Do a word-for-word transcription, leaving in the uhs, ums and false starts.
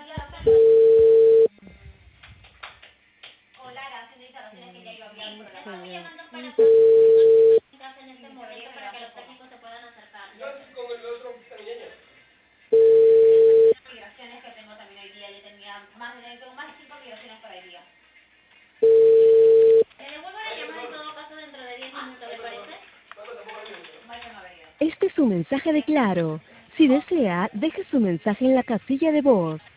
Este es un mensaje de Claro. Si desea, deje su mensaje en la casilla de voz.